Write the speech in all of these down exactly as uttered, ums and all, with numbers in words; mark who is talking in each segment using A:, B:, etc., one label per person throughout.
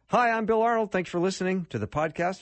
A: Hi, I'm Bill Arnold. Thanks for listening to the podcast.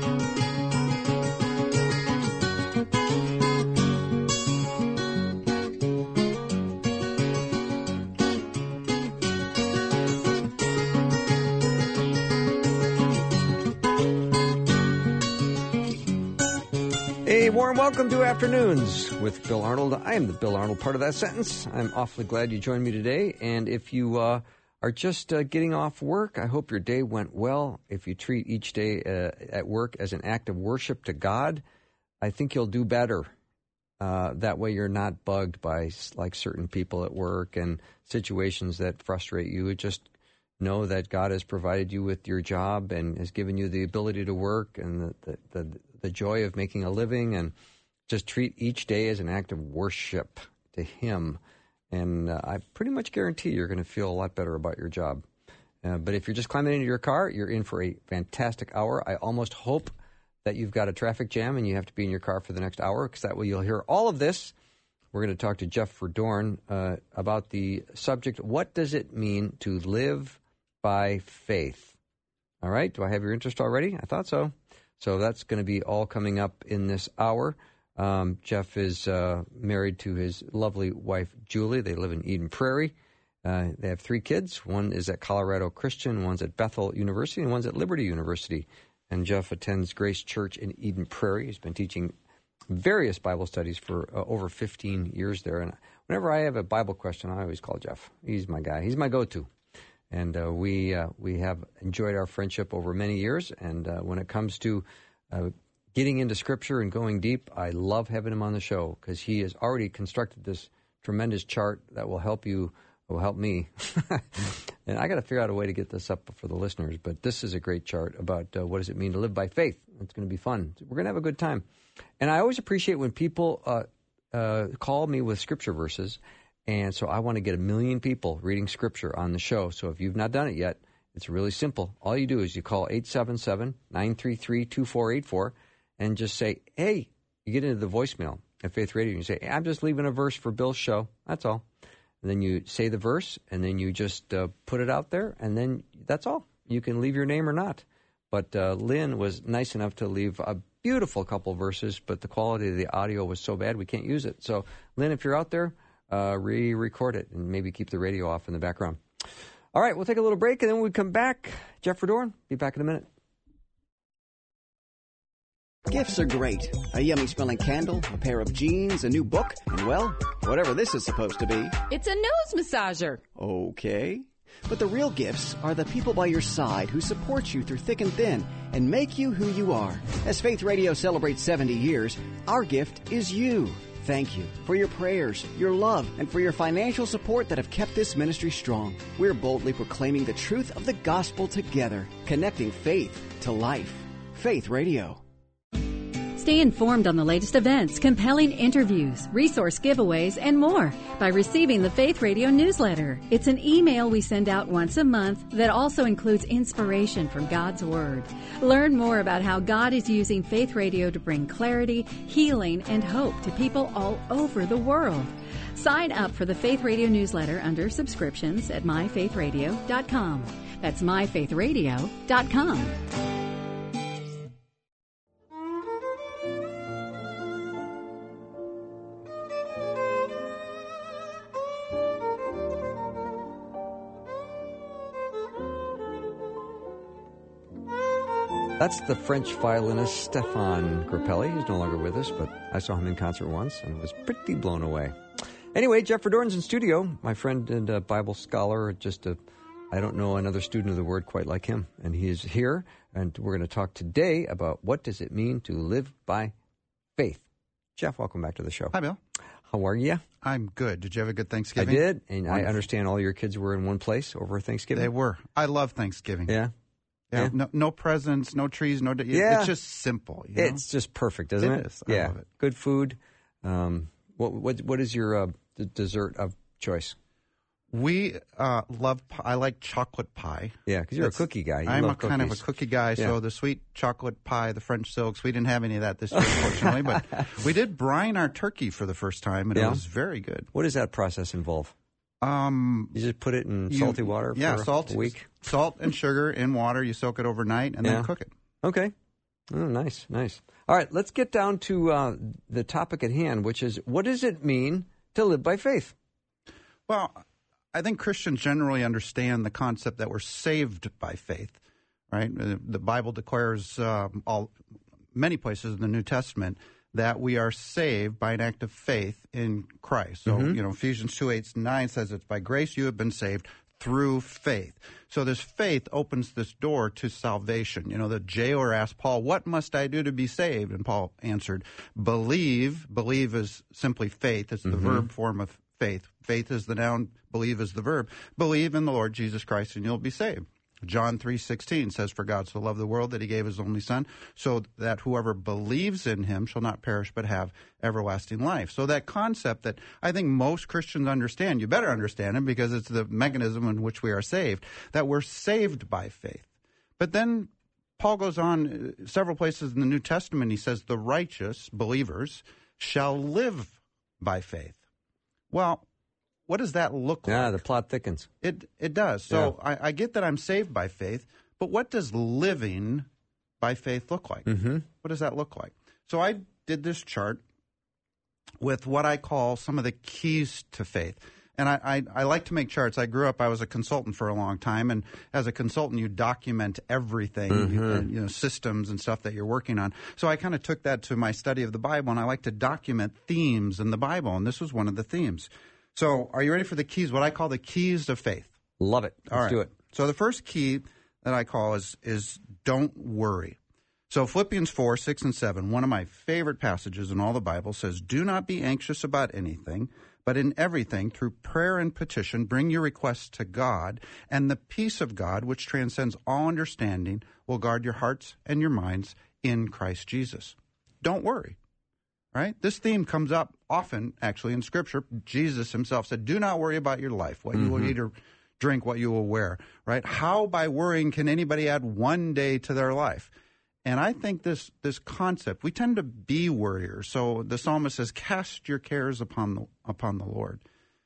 A: A warm welcome to Afternoons with Bill Arnold. I am the Bill Arnold part of that sentence. I'm awfully glad you joined me today. And if you uh, are just uh, getting off work, I hope your day went well. If you treat each day uh, at work as an act of worship to God, I think you'll do better. Uh, that way you're not bugged by like certain people at work and situations that frustrate you. Just know that God has provided you with your job and has given you the ability to work and the, the, the, the joy of making a living, and just treat each day as an act of worship to Him. And uh, I pretty much guarantee you're going to feel a lot better about your job. Uh, but if you're just climbing into your car, you're in for a fantastic hour. I almost hope that you've got a traffic jam and you have to be in your car for the next hour, because that way you'll hear all of this. We're going to talk to Jeff Verdoorn uh, about the subject, what does it mean to live by faith? All right. Do I have your interest already? I thought so. So that's going to be all coming up in this hour. Um, Jeff is uh, married to his lovely wife, Julie. They live in Eden Prairie. Uh, they have three kids. One is at Colorado Christian, one's at Bethel University, and one's at Liberty University. And Jeff attends Grace Church in Eden Prairie. He's been teaching various Bible studies for uh, over fifteen years there. And whenever I have a Bible question, I always call Jeff. He's my guy. He's my go-to. And uh, we uh, we have enjoyed our friendship over many years. And uh, when it comes to uh, getting into Scripture and going deep, I love having him on the show, because he has already constructed this tremendous chart that will help you, will help me. And I got to figure out a way to get this up for the listeners. But this is a great chart about uh, what does it mean to live by faith. It's going to be fun. We're going to have a good time. And I always appreciate when people uh, uh, call me with Scripture verses. And so I want to get a million people reading Scripture on the show. So if you've not done it yet, it's really simple. All you do is you call eight seven seven, nine three three, two four eight four and just say, hey, you get into the voicemail at Faith Radio and you say, hey, I'm just leaving a verse for Bill's show. That's all. And then you say the verse, and then you just uh, put it out there, and then that's all. You can leave your name or not. But uh, Lynn was nice enough to leave a beautiful couple of verses, but the quality of the audio was so bad we can't use it. So, Lynn, if you're out there, Uh, re-record it and maybe keep the radio off in the background. All right, we'll take a little break, and then when we come back, Jeff Verdoorn, be back in a minute.
B: Gifts are great. A yummy-smelling candle, a pair of jeans, a new book, and, well, whatever this is supposed to be.
C: It's a nose massager.
B: Okay. But the real gifts are the people by your side who support you through thick and thin and make you who you are. As Faith Radio celebrates seventy years, our gift is you. Thank you for your prayers, your love, and for your financial support that have kept this ministry strong. We're boldly proclaiming the truth of the gospel together, connecting faith to life. Faith Radio.
D: Stay informed on the latest events, compelling interviews, resource giveaways, and more by receiving the Faith Radio newsletter. It's an email we send out once a month that also includes inspiration from God's Word. Learn more about how God is using Faith Radio to bring clarity, healing, and hope to people all over the world. Sign up for the Faith Radio newsletter under subscriptions at my faith radio dot com. That's my faith radio dot com.
A: That's the French violinist Stéphane Grappelli. He's no longer with us, but I saw him in concert once and was pretty blown away. Anyway, Jeff Verdoorn's in studio, my friend and a Bible scholar, just a, I don't know another student of the Word quite like him. And he is here, and we're going to talk today about what does it mean to live by faith. Jeff, welcome back to the show.
E: Hi, Bill.
A: How are you?
E: I'm good. Did you have a good Thanksgiving?
A: I did, and
E: Wonderful.
A: I understand all your kids were in one place over Thanksgiving.
E: They were. I love Thanksgiving.
A: Yeah?
E: Yeah,
A: yeah.
E: No, no presents, no trees, no.
A: Yeah.
E: It's just simple. You know?
A: It's just perfect, isn't it?
E: It is. I
A: yeah.
E: love it.
A: Good food. Um, what what what is your uh, d- dessert of choice?
E: We uh, love. I like chocolate pie.
A: Yeah, because you're
E: That's,
A: a cookie guy. You
E: I'm
A: love
E: a kind of a
A: cookies.
E: cookie guy.
A: Yeah.
E: So the sweet chocolate pie, the French silks. We didn't have any of that this year, unfortunately. But we did brine our turkey for the first time, and
A: Yeah.
E: it was very good.
A: What does that process involve?
E: Um,
A: You just put it in
E: you-
A: salty water for
E: yeah, salt,
A: a week?
E: Salt and sugar in water. You soak it overnight and
A: Yeah.
E: then cook it.
A: Okay. Oh, nice, nice. All right, let's get down to uh, the topic at hand, which is, what does it mean to live by faith?
E: Well, I think Christians generally understand the concept that we're saved by faith, right? The Bible declares um, all many places in the New Testament that we are saved by an act of faith in Christ. So,
A: Mm-hmm.
E: you know, Ephesians two, eight, nine says it's by grace you have been saved through faith. So this faith opens this door to salvation. You know, the jailer asked Paul, what must I do to be saved? And Paul answered, believe. Believe is simply faith. It's the
A: Mm-hmm.
E: verb form of faith. Faith is the noun, believe is the verb. Believe in the Lord Jesus Christ and you'll be saved. John three sixteen says, for God so loved the world that he gave his only son, so that whoever believes in him shall not perish but have everlasting life. So that concept that I think most Christians understand, you better understand it because it's the mechanism in which we are saved, that we're saved by faith. But then Paul goes on uh, several places in the New Testament, he says, the righteous believers shall live by faith. Well, what does that look like?
A: Yeah, the plot thickens.
E: It it does. So
A: Yeah.
E: I, I get that I'm saved by faith, but what does living by faith look like?
A: Mm-hmm.
E: What does that look like? So I did this chart with what I call some of the keys to faith. And I, I, I like to make charts. I grew up, I was a consultant for a long time, and as a consultant, you document everything,
A: Mm-hmm.
E: you, you know, systems and stuff that you're working on. So I kind of took that to my study of the Bible, and I like to document themes in the Bible, and this was one of the themes. So are you ready for the keys, what I call the keys to faith?
A: Love it. Let's
E: All right.
A: do it.
E: So the first key that I call is is don't worry. So Philippians four, six, and seven, one of my favorite passages in all the Bible, says, do not be anxious about anything, but in everything, through prayer and petition, bring your requests to God, and the peace of God, which transcends all understanding, will guard your hearts and your minds in Christ Jesus. Don't worry. Right? This theme comes up often, actually, in Scripture. Jesus himself said, do not worry about your life, what you will eat or drink, what you will wear. Right? How by worrying can anybody add one day to their life? And I think this this concept, we tend to be worriers. So the psalmist says, cast your cares upon the upon the Lord.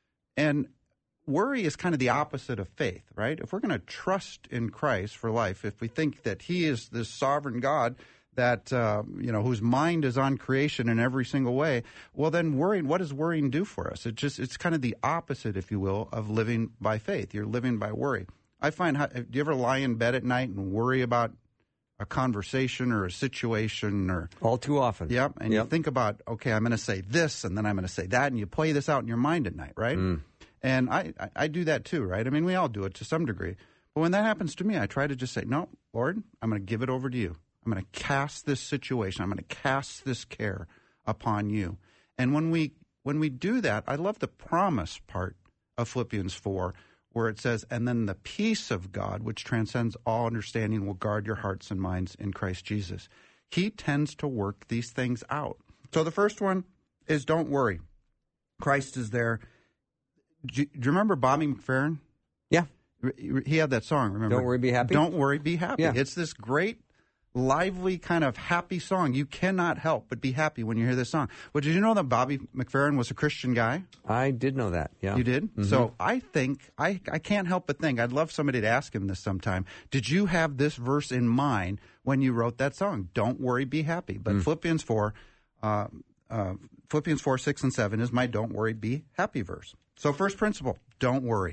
E: And worry is kind of the opposite of faith, right? If we're going to trust in Christ for life, if we think that he is this sovereign God that, uh, you know, whose mind is on creation in every single way, well, then worrying, what does worrying do for us? It just, it's kind of the opposite, if you will, of living by faith. You're living by worry. I find, how, do you ever lie in bed at night and worry about a conversation or a situation or...
A: All too often.
E: Yep, and
A: Yep.
E: you think about, okay, I'm going to say this, and then I'm going to say that, and you play this out in your mind at night, right?
A: Mm.
E: And I, I, I do that too, right? I mean, we all do it to some degree. But when that happens to me, I try to just say, no, Lord, I'm going to give it over to you. I'm going to cast this situation. I'm going to cast this care upon you. And when we when we do that, I love the promise part of Philippians four, where it says, and then the peace of God, which transcends all understanding, will guard your hearts and minds in Christ Jesus. He tends to work these things out. So the first one is don't worry. Christ is there. Do you, do you remember Bobby McFerrin?
A: Yeah.
E: He had that song, remember?
A: Don't worry, be happy?
E: Don't worry, be happy.
A: Yeah.
E: It's this great, lively, kind of happy song. You cannot help but be happy when you hear this song. Well, did you know that Bobby McFerrin was a Christian guy?
A: I did know that, yeah.
E: You did?
A: Mm-hmm.
E: So I think, I, I can't help but think, I'd love somebody to ask him this sometime. Did you have this verse in mind when you wrote that song? Don't worry, be happy. But
A: Mm.
E: Philippians four, uh, uh, Philippians four, six, and seven is my don't worry, be happy verse. So first principle, don't worry.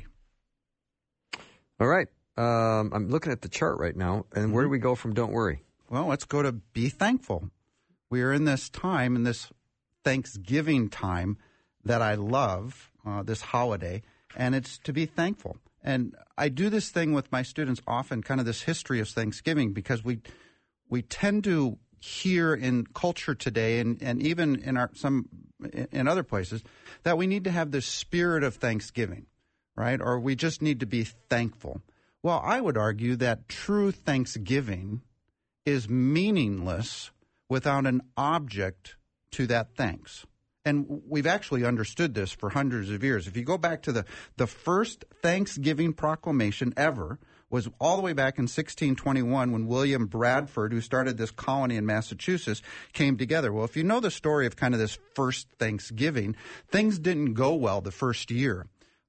A: All right. Um, I'm looking at the chart right now, and where do we go from don't worry?
E: Well, let's go to be thankful. We are in this time, in this Thanksgiving time that I love, uh, this holiday, and it's to be thankful. And I do this thing with my students often, kind of this history of Thanksgiving, because we we tend to hear in culture today, and, and even in our some in other places, that we need to have this spirit of Thanksgiving, right? Or we just need to be thankful. Well, I would argue that true Thanksgiving is meaningless without an object to that thanks. And we've actually understood this for hundreds of years. If you go back to the, the first Thanksgiving proclamation ever was all the way back in sixteen twenty-one when William Bradford, who started this colony in Massachusetts, came together. Well, if you know the story of kind of this first Thanksgiving, things didn't go well the first year.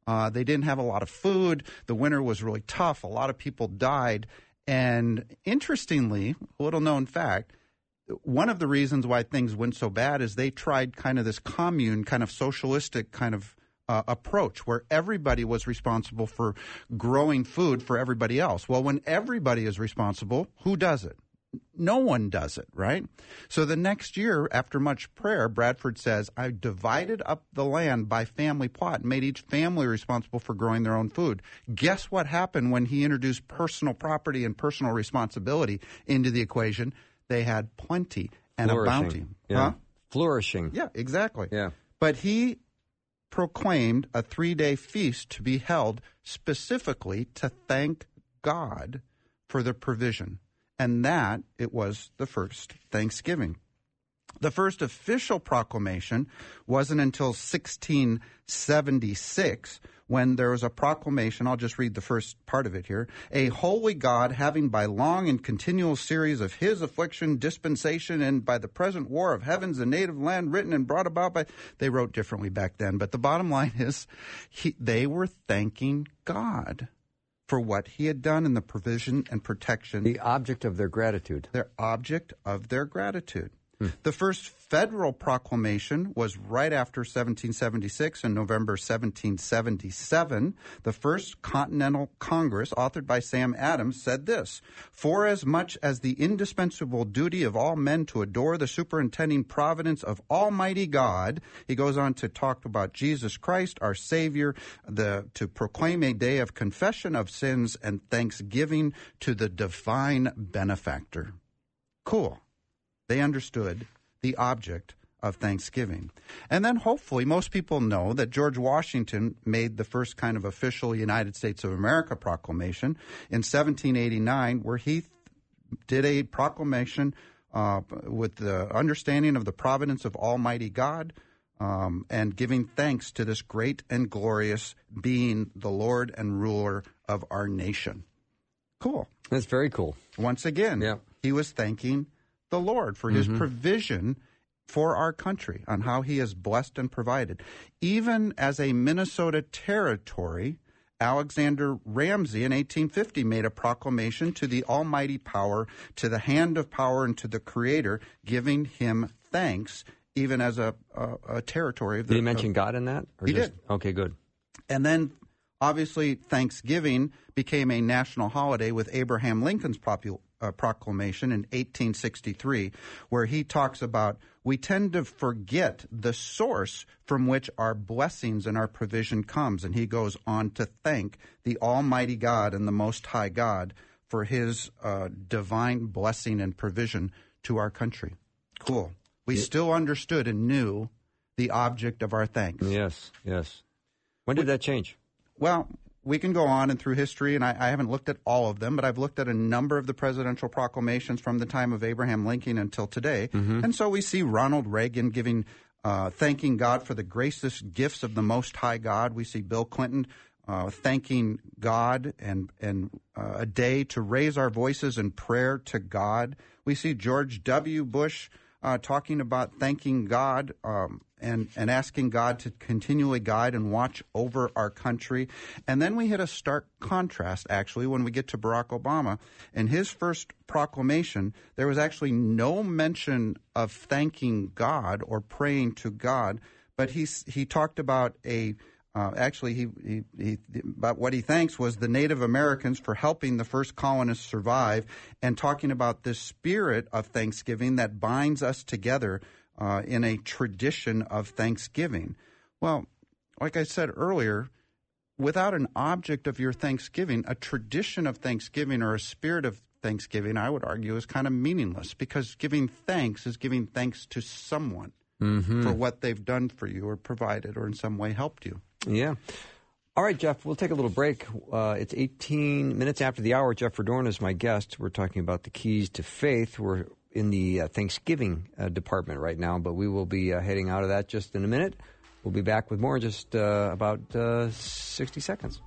E: Uh, they didn't have a lot of food. The winter was really tough. A lot of people died. And interestingly, a little known fact, one of the reasons why things went so bad is they tried kind of this commune, kind of socialistic kind of uh, approach where everybody was responsible for growing food for everybody else. Well, when everybody is responsible, who does it? No one does it, right? So the next year, after much prayer, Bradford says, I divided up the land by family plot and made each family responsible for growing their own food. Guess what happened when he introduced personal property and personal responsibility into the equation? They had plenty and a bounty.
A: Yeah.
E: Huh?
A: Flourishing.
E: Yeah, exactly.
A: Yeah.
E: But he proclaimed a three-day feast to be held specifically to thank God for the provision. And that, it was the first Thanksgiving. The first official proclamation wasn't until sixteen seventy-six when there was a proclamation. I'll just read the first part of it here. A holy God, having by long and continual series of his affliction, dispensation, and by the present war of heavens and native land written and brought about by... They wrote differently back then, but the bottom line is he, they were thanking God for what he had done in the provision and protection.
A: The object of their gratitude.
E: Their object of their gratitude.
A: Hmm.
E: The first federal proclamation was right after seventeen seventy-six in November seventeen seventy-seven. The first Continental Congress, authored by Sam Adams, said this, for as much as the indispensable duty of all men to adore the superintending providence of Almighty God, he goes on to talk about Jesus Christ, our Savior, the to proclaim a day of confession of sins and thanksgiving to the divine benefactor. Cool. They understood the object of Thanksgiving. And then hopefully most people know that George Washington made the first kind of official United States of America proclamation in seventeen eighty-nine, where he th- did a proclamation uh, with the understanding of the providence of Almighty God um, and giving thanks to this great and glorious being, the Lord and ruler of our nation. Cool.
A: That's very cool.
E: Once again,
A: yeah.
E: he was thanking the Lord for his
A: mm-hmm.
E: provision for our country, on how he has blessed and provided. Even as a Minnesota territory, Alexander Ramsey in eighteen fifty made a proclamation to the almighty power, to the hand of power, and to the Creator, giving him thanks, even as a, a, a territory. Of the,
A: did he mention God in that? Or
E: he
A: just,
E: did.
A: Okay, good.
E: And then, obviously, Thanksgiving became a national holiday with Abraham Lincoln's popular Uh, proclamation in eighteen sixty-three, where he talks about, we tend to forget the source from which our blessings and our provision comes. And he goes on to thank the Almighty God and the Most High God for his uh, divine blessing and provision to our country. Cool. We yeah. still understood and knew the object of our thanks.
A: Yes, yes. When did we, that change?
E: Well, we can go on and through history, and I, I haven't looked at all of them, but I've looked at a number of the presidential proclamations from the time of Abraham Lincoln until today. Mm-hmm. And so we see Ronald Reagan giving, uh, thanking God for the gracious gifts of the Most High God. We see Bill Clinton uh, thanking God and and uh, a day to raise our voices in prayer to God. We see George W. Bush uh, talking about thanking God um, and, and asking God to continually guide and watch over our country. And then we hit a stark contrast, actually, when we get to Barack Obama. In his first proclamation, there was actually no mention of thanking God or praying to God, but he, he talked about a Uh, actually, he, he, he, but what he thanks was the Native Americans for helping the first colonists survive, and talking about this spirit of Thanksgiving that binds us together uh, in a tradition of Thanksgiving. Well, like I said earlier, without an object of your Thanksgiving, a tradition of Thanksgiving or a spirit of Thanksgiving, I would argue, is kind of meaningless, because giving thanks is giving thanks to someone mm-hmm. for what they've done for you or provided or in some way helped you.
A: Yeah. All right, Jeff, we'll take a little break. Uh, it's eighteen minutes after the hour. Jeff Verdorn is my guest. We're talking about the keys to faith. We're in the uh, Thanksgiving uh, department right now, but we will be uh, heading out of that just in a minute. We'll be back with more in just uh, about uh, sixty seconds.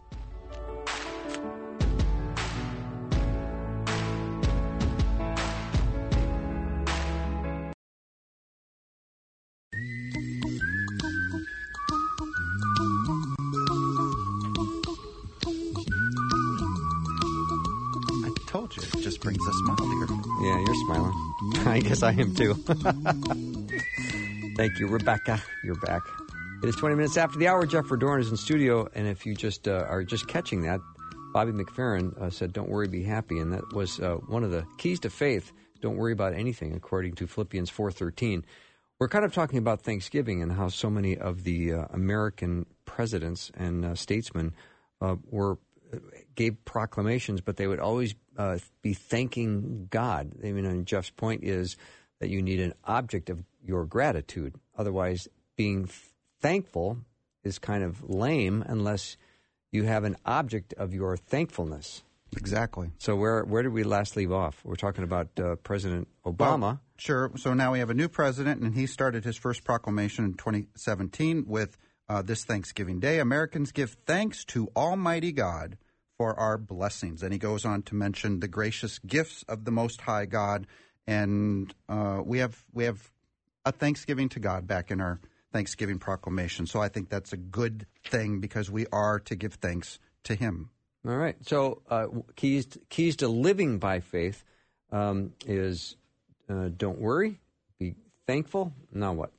E: brings a smile to your...
A: Yeah, you're smiling. I guess I am too. Thank you, Rebecca. You're back. It is twenty minutes after the hour. Jeff Verdoorn is in studio, and if you just uh, are just catching that, Bobby McFerrin uh, said, "Don't worry, be happy," and that was uh, one of the keys to faith. Don't worry about anything, according to Philippians four thirteen. We're kind of talking about Thanksgiving and how so many of the uh, American presidents and uh, statesmen uh, were gave proclamations, but they would always uh, be thanking God. I mean, and Jeff's point is that you need an object of your gratitude. Otherwise, being thankful is kind of lame unless you have an object of your thankfulness.
E: Exactly.
A: So where where did we last leave off? We're talking about uh, President Obama.
E: Well, sure. So now we have a new president, and he started his first proclamation in twenty seventeen with uh, this Thanksgiving Day. Americans give thanks to Almighty God for our blessings. And he goes on to mention the gracious gifts of the Most High God. And uh, we have we have a thanksgiving to God back in our Thanksgiving proclamation. So I think that's a good thing because we are to give thanks to him.
A: All right. So uh, keys keys to living by faith um, is uh, don't worry, be thankful. Now what?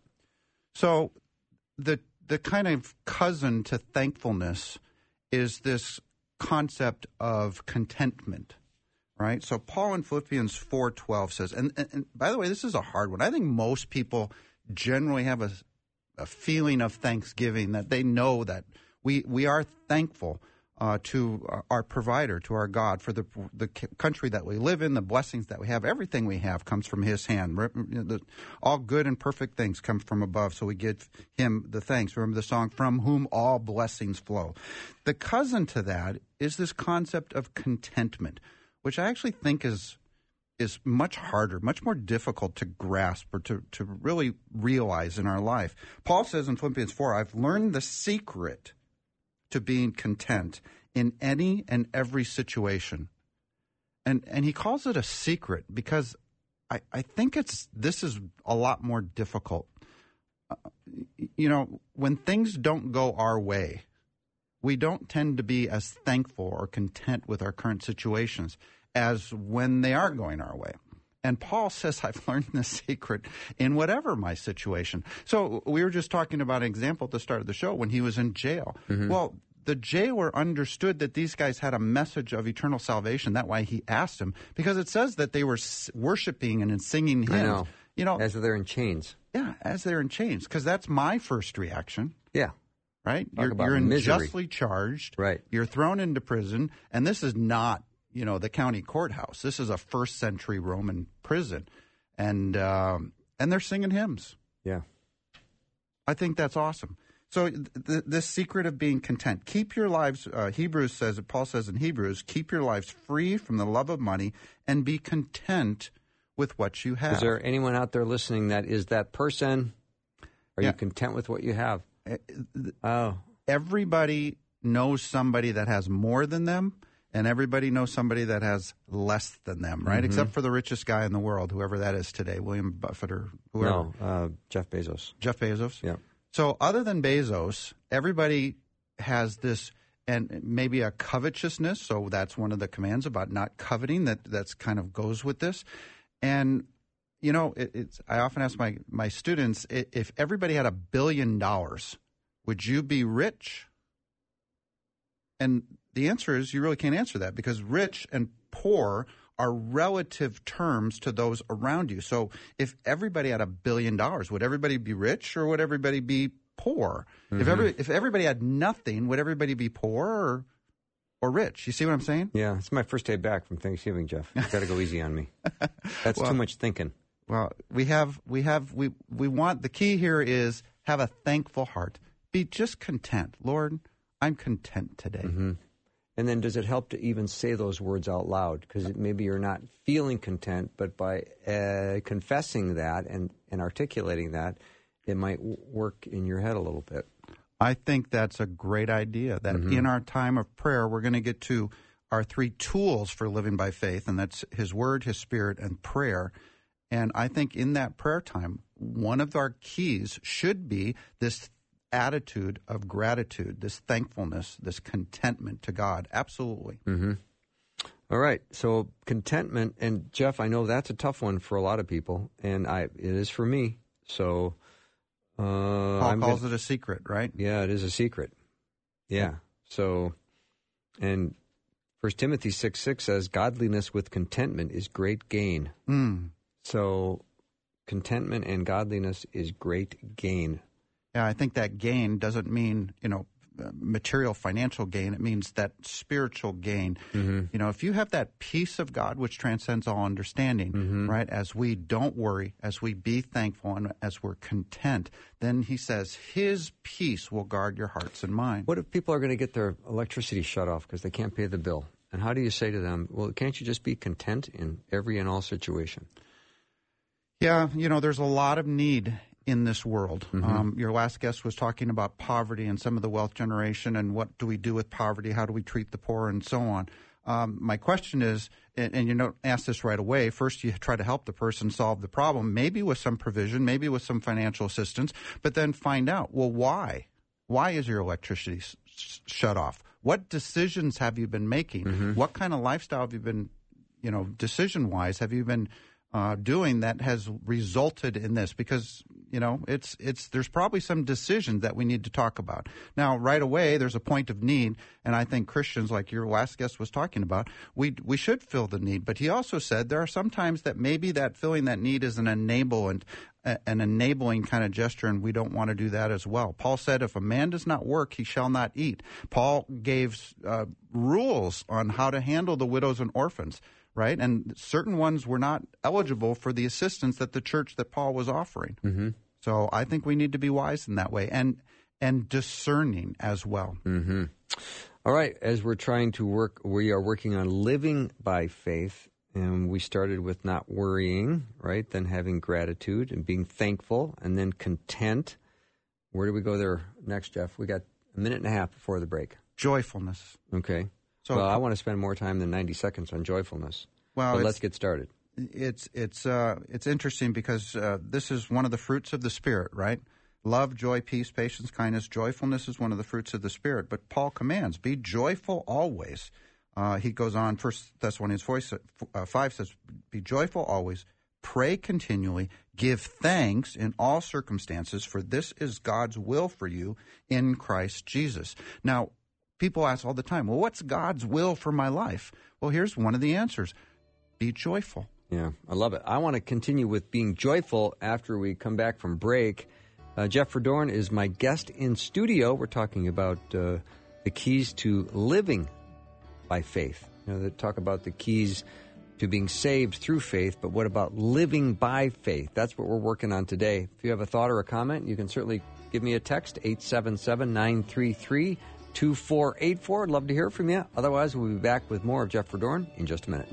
E: So the the kind of cousin to thankfulness is this concept of contentment, right? So Paul in Philippians four twelve says, and, and, and by the way, this is a hard one. I think most people generally have a, a feeling of thanksgiving, that they know that we we are thankful Uh, to our provider, to our God, for the the country that we live in, the blessings that we have. Everything we have comes from his hand. All good and perfect things come from above, so we give him the thanks. Remember the song, "From Whom All Blessings Flow." The cousin to that is this concept of contentment, which I actually think is is much harder, much more difficult to grasp or to, to really realize in our life. Paul says in Philippians four, "I've learned the secret to being content in any and every situation." And and he calls it a secret because I, I think it's this is a lot more difficult. Uh, you know, when things don't go our way, we don't tend to be as thankful or content with our current situations as when they are going our way. And Paul says, I've learned the secret in whatever my situation. So we were just talking about an example at the start of the show when he was in jail. Mm-hmm. Well, the jailer understood that these guys had a message of eternal salvation. That's why he asked him, because it says that they were worshiping and singing hymns.
A: I know.
E: You know,
A: as they're in chains.
E: Yeah, as they're in chains, because that's my first reaction.
A: Yeah.
E: Right?
A: Talk
E: you're
A: about
E: you're
A: misery.
E: unjustly charged.
A: Right.
E: You're thrown into prison, and this is not, you know, the county courthouse. This is a first century Roman prison, and um, and they're singing hymns.
A: Yeah,
E: I think that's awesome. So th- this secret of being content, keep your lives. Uh, Hebrews says, Paul says in Hebrews, keep your lives free from the love of money and be content with what you have.
A: Is there anyone out there listening that is that person? Are
E: yeah.
A: you content with what you have?
E: Uh,
A: oh,
E: everybody knows somebody that has more than them. And everybody knows somebody that has less than them, right? Mm-hmm. Except for the richest guy in the world, whoever that is today, William Buffett or whoever.
A: No, uh, Jeff Bezos.
E: Jeff Bezos?
A: Yeah.
E: So other than Bezos, everybody has this, and maybe a covetousness. So that's one of the commands about not coveting that that's kind of goes with this. And, you know, it, it's I often ask my, my students, if everybody had a billion dollars, would you be rich? And the answer is you really can't answer that, because rich and poor are relative terms to those around you. So if everybody had a billion dollars, would everybody be rich or would everybody be poor? Mm-hmm. If every if everybody had nothing, would everybody be poor or or rich? You see what I'm saying?
A: Yeah, it's my first day back from Thanksgiving, Jeff. You got to go easy on me. That's well, too much thinking.
E: Well, we have we have we we want the key here is have a thankful heart. Be just content. Lord, I'm content today.
A: Mm-hmm. And then does it help to even say those words out loud? Because maybe you're not feeling content, but by uh, confessing that and, and articulating that, it might w- work in your head a little bit.
E: I think that's a great idea, that mm-hmm. in our time of prayer, we're going to get to our three tools for living by faith, and that's His Word, His Spirit, and prayer. And I think in that prayer time, one of our keys should be this attitude of gratitude, this thankfulness, this contentment to God. Absolutely.
A: Mm-hmm. All right. So contentment, and Jeff, I know that's a tough one for a lot of people, and I it is for me. So uh,
E: Paul
A: I'm
E: calls
A: gonna,
E: it a secret, right?
A: Yeah, it is a secret. Yeah. So, and First Timothy six six says, "Godliness with contentment is great gain."
E: Mm.
A: So, contentment and godliness is great gain.
E: Yeah, I think that gain doesn't mean, you know, material financial gain. It means that spiritual gain. Mm-hmm. You know, if you have that peace of God which transcends all understanding, mm-hmm. right, as we don't worry, as we be thankful, and as we're content, then he says his peace will guard your hearts and minds.
A: What if people are going to get their electricity shut off because they can't pay the bill? And how do you say to them, well, can't you just be content in every and all situation?
E: Yeah, you know, there's a lot of need in this world. Mm-hmm. Um, your last guest was talking about poverty and some of the wealth generation and what do we do with poverty, how do we treat the poor, and so on. Um, my question is, and, and you don't ask this right away, first you try to help the person solve the problem, maybe with some provision, maybe with some financial assistance, but then find out, well, why? Why is your electricity s- shut off? What decisions have you been making? Mm-hmm. What kind of lifestyle have you been, you know, decision-wise, have you been Uh, doing that has resulted in this? Because, you know, it's it's there's probably some decisions that we need to talk about. Now, right away, there's a point of need, and I think Christians, like your last guest was talking about, we we should fill the need. But he also said there are some times that maybe that filling that need is an enablement, an enabling kind of gesture, and we don't want to do that as well. Paul said, if a man does not work, he shall not eat. Paul gave uh, rules on how to handle the widows and orphans. Right? And certain ones were not eligible for the assistance that the church that Paul was offering. Mm-hmm. So I think we need to be wise in that way and and discerning as well.
A: Mm-hmm. All right. As we're trying to work, we are working on living by faith. And we started with not worrying, right? Then having gratitude and being thankful, and then content. Where do we go there next, Jeff? We got a minute and a half before the break.
E: Joyfulness.
A: Okay. So, well, I want to spend more time than ninety seconds on joyfulness. Well, but let's get started.
E: It's it's uh, it's interesting because uh, this is one of the fruits of the Spirit, right? Love, joy, peace, patience, kindness, joyfulness is one of the fruits of the Spirit. But Paul commands, be joyful always. Uh, he goes on, First Thessalonians five says, be joyful always, pray continually, give thanks in all circumstances, for this is God's will for you in Christ Jesus. Now, people ask all the time, well, what's God's will for my life? Well, here's one of the answers. Be joyful.
A: Yeah, I love it. I want to continue with being joyful after we come back from break. Uh, Jeff Verdorn is my guest in studio. We're talking about uh, the keys to living by faith. You know, they talk about the keys to being saved through faith, but what about living by faith? That's what we're working on today. If you have a thought or a comment, you can certainly give me a text, eight seven seven, nine three three, two four eight four. I'd love to hear from you. Otherwise, we'll be back with more of Jeff Verdorn in just a minute.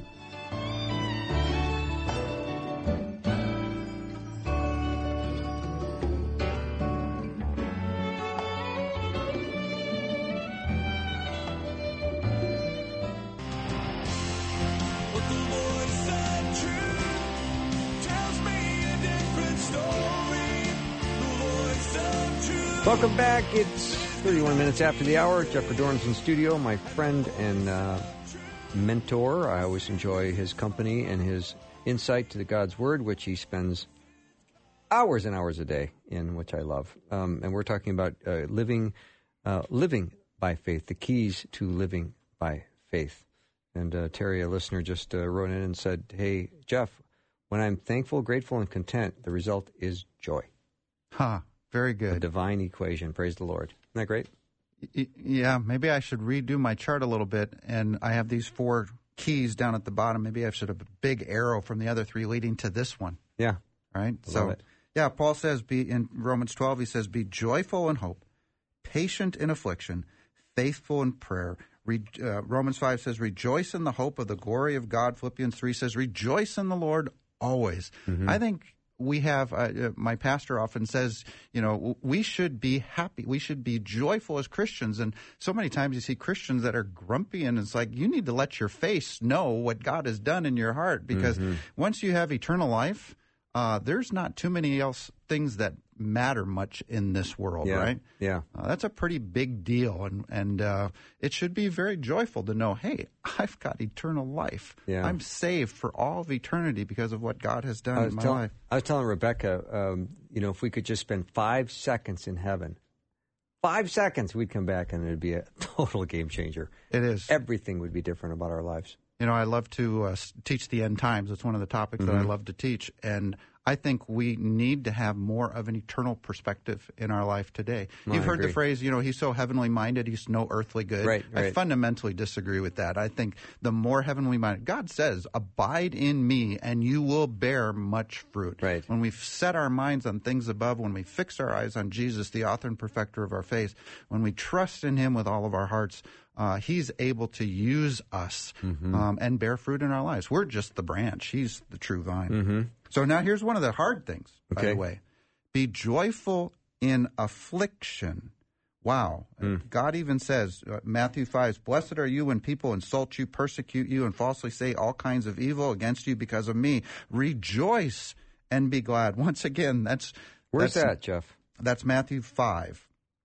A: Welcome back. It's thirty-one minutes after the hour. Jeff Verdorn's in studio, my friend and uh, mentor. I always enjoy his company and his insight to the God's Word, which he spends hours and hours a day in, which I love. Um, and we're talking about uh, living, uh, living by faith, the keys to living by faith. And uh, Terry, a listener, just uh, wrote in and said, hey, Jeff, when I'm thankful, grateful, and content, the result is joy.
E: Huh. Very good.
A: A divine equation. Praise the Lord. Isn't that great?
E: Yeah, maybe I should redo my chart a little bit. And I have these four keys down at the bottom. Maybe I should have a big arrow from the other three leading to this one.
A: Yeah.
E: Right?
A: Love
E: so,
A: it.
E: yeah, Paul says be in Romans twelve, he says, be joyful in hope, patient in affliction, faithful in prayer. Re, uh, Romans five says, rejoice in the hope of the glory of God. Philippians three says, rejoice in the Lord always. Mm-hmm. I think we have, uh, my pastor often says, you know, we should be happy. We should be joyful as Christians. And so many times you see Christians that are grumpy, and it's like, you need to let your face know what God has done in your heart. Because mm-hmm. once you have eternal life, uh, there's not too many else things that matter much in this world,
A: yeah.
E: right?
A: Yeah.
E: Uh, that's a pretty big deal, and and uh, it should be very joyful to know, hey, I've got eternal life.
A: Yeah.
E: I'm saved for all of eternity because of what God has done
A: I was
E: in my
A: tell-
E: life.
A: I was telling Rebecca, um, you know, if we could just spend five seconds in heaven, five seconds, we'd come back and it'd be a total game changer.
E: It is.
A: Everything would be different about our lives.
E: You know, I love to uh, teach the end times. It's one of the topics
A: Mm-hmm.
E: that I love to teach. And I think we need to have more of an eternal perspective in our life today.
A: No,
E: You've
A: I
E: heard the
A: agree.
E: phrase, you know, he's so heavenly minded, he's no earthly good.
A: Right,
E: I
A: right.
E: fundamentally disagree with that. I think the more heavenly minded, God says, abide in me and you will bear much fruit.
A: Right.
E: When we set our minds on things above, when we fix our eyes on Jesus, the author and perfecter of our faith, when we trust in him with all of our hearts, Uh, he's able to use us
A: Mm-hmm.
E: um, and bear fruit in our lives. We're just the branch. He's the true vine.
A: Mm-hmm.
E: So now here's one of the hard things, by
A: Okay.
E: the way. Be joyful in affliction. Wow.
A: Mm.
E: God even says, uh, Matthew five, blessed are you when people insult you, persecute you, and falsely say all kinds of evil against you because of me. Rejoice and be glad. Once again, that's...
A: Where's
E: that's,
A: that, Jeff?
E: That's Matthew five.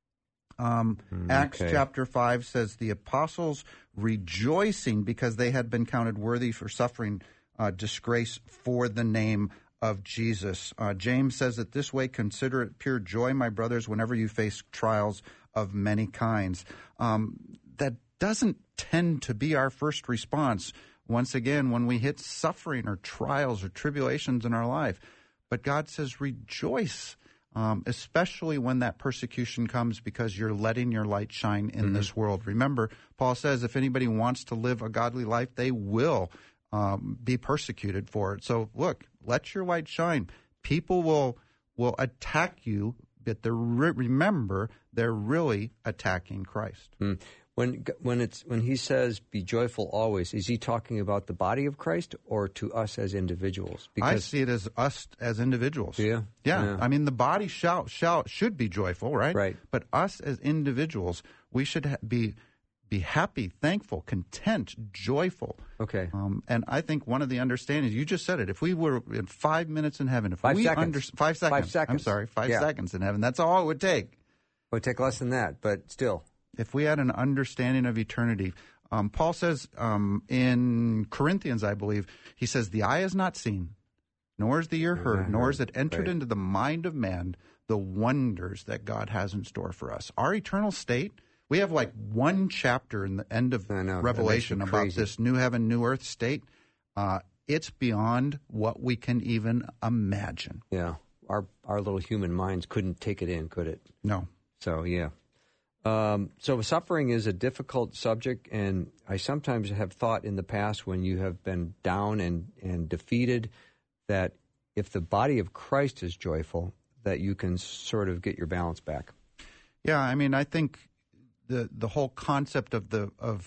E: Um, Acts
A: okay.
E: chapter five says the apostles rejoicing because they had been counted worthy for suffering uh, disgrace for the name of Jesus. Uh, James says it this way, consider it pure joy, my brothers, whenever you face trials of many kinds. Um, that doesn't tend to be our first response, once again, when we hit suffering or trials or tribulations in our life. But God says rejoice. Um, especially when that persecution comes because you're letting your light shine in
A: Mm-hmm.
E: this world. Remember, Paul says if anybody wants to live a godly life, they will um, be persecuted for it. So look, let your light shine. People will will attack you, but they're re- remember, they're really attacking Christ.
A: Mm. When when it's when he says be joyful always, is he talking about the body of Christ or to us as individuals?
E: I see it as us as individuals.
A: Yeah,
E: yeah.
A: yeah.
E: I mean, the body shall shall should be joyful, right?
A: Right.
E: But us as individuals, we should ha- be be happy, thankful, content, joyful.
A: Okay.
E: Um, and I think one of the understandings, you just said it. If we were in five minutes in heaven, if
A: Five
E: we
A: seconds.
E: under five seconds,
A: Five seconds.
E: I'm sorry, five
A: Yeah.
E: seconds in heaven. That's all it would take.
A: It would take less than that, but still.
E: If we had an understanding of eternity, um, Paul says um, in Corinthians, I believe, he says, the eye is not seen, nor is the ear heard, nor is it entered
A: Right.
E: into the mind of man the wonders that God has in store for us. Our eternal state, we have like one chapter in the end of
A: I know. That
E: Revelation
A: makes me
E: about
A: crazy.
E: this new heaven, new earth state. Uh, it's beyond what we can even imagine.
A: Yeah. Our our little human minds couldn't take it in, could it?
E: No.
A: So, yeah. Um, so suffering is a difficult subject, and I sometimes have thought in the past when you have been down and, and defeated that if the body of Christ is joyful, that you can sort of get your balance back.
E: Yeah, I mean, I think the the whole concept of the of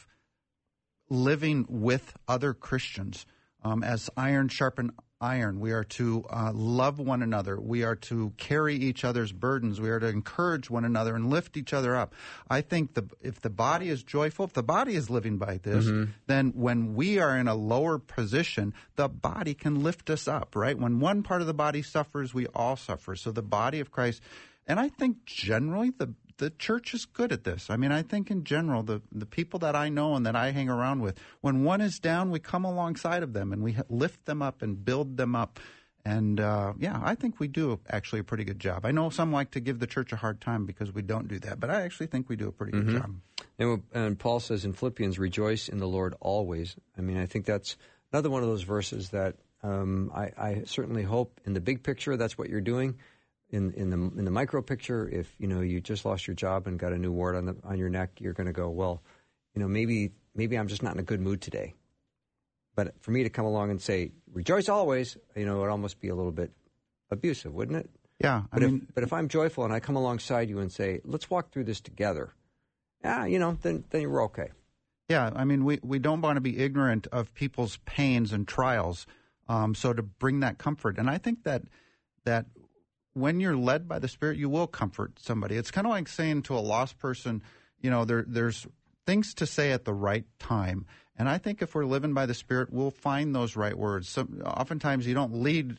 E: living with other Christians um, as iron sharpen iron, we are to uh, love one another. We are to carry each other's burdens. We are to encourage one another and lift each other up. I think the if the body is joyful, if the body is living by this,
A: Mm-hmm.
E: then when we are in a lower position, the body can lift us up, right? When one part of the body suffers, we all suffer. So the body of Christ, and I think generally the the church is good at this. I mean, I think in general, the, the people that I know and that I hang around with, when one is down, we come alongside of them and we lift them up and build them up. And, uh, yeah, I think we do actually a pretty good job. I know some like to give the church a hard time because we don't do that, but I actually think we do a pretty good
A: Mm-hmm.
E: job.
A: And, and Paul says in Philippians, rejoice in the Lord always. I mean, I think that's another one of those verses that um, I, I certainly hope in the big picture that's what you're doing. In in the in the micro picture, if you know you just lost your job and got a new wart on the on your neck, you're going to go, well, you know, maybe maybe I'm just not in a good mood today. But for me to come along and say, rejoice always, you know, it would almost be a little bit abusive, wouldn't it?
E: Yeah, I
A: But
E: mean,
A: if but if I'm joyful and I come alongside you and say, let's walk through this together, yeah, you know, then then you're okay.
E: yeah, I mean, we, we don't want to be ignorant of people's pains and trials. Um, so to bring that comfort, and I think that that. When you're led by the Spirit, you will comfort somebody. It's kind of like saying to a lost person, you know, there, there's things to say at the right time. And I think if we're living by the Spirit, we'll find those right words. So, oftentimes you don't lead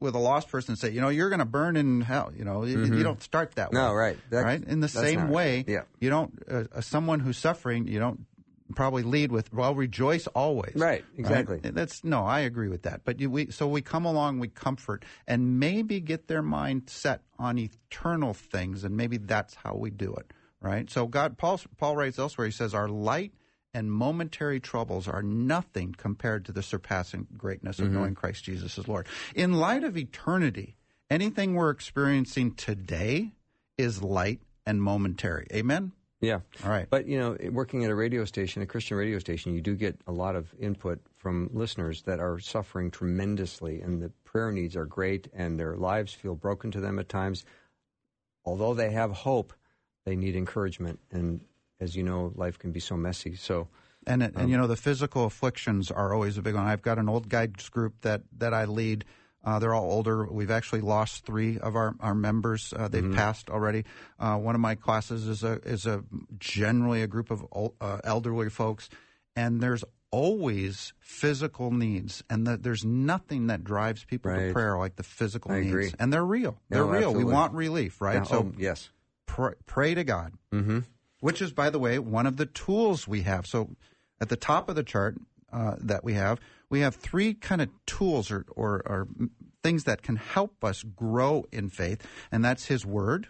E: with a lost person and say, you know, you're going to burn in hell. You know, mm-hmm. you, you don't start that way.
A: No, right. That,
E: right? In the same way,
A: right. yeah.
E: you don't, uh, uh, someone who's suffering, you don't probably lead with, well, rejoice always.
A: Right, exactly.
E: Right? That's, no, I agree with that. But you, we, so we come along, we comfort, and maybe get their mind set on eternal things, and maybe that's how we do it, right? So God, Paul, Paul writes elsewhere, he says, our light and momentary troubles are nothing compared to the surpassing greatness of mm-hmm. knowing Christ Jesus as Lord. In light of eternity, anything we're experiencing today is light and momentary. Amen?
A: Yeah.
E: All right.
A: But, you know, working at a radio station, a Christian radio station, you do get a lot of input from listeners that are suffering tremendously, and the prayer needs are great, and their lives feel broken to them at times. Although they have hope, they need encouragement, and as you know, life can be so messy. So,
E: and, it,
A: um,
E: and you know, the physical afflictions are always a big one. I've got an old guides group that, that I lead. Uh, they're all older. We've actually lost three of our, our members. Uh, they've mm-hmm. passed already. Uh, one of my classes is a is a generally a group of old, uh, elderly folks, and there's always physical needs, and the, there's nothing that drives people
A: right.
E: to prayer like the physical
A: I
E: needs,
A: agree.
E: and they're real. They're
A: no,
E: real.
A: Absolutely.
E: We want relief, right?
A: Yeah,
E: so
A: oh, yes,
E: pray, pray to God.
A: Mm-hmm.
E: Which is, by the way, one of the tools we have. So at the top of the chart uh, that we have, we have three kind of tools or, or, or things that can help us grow in faith, and that's His Word,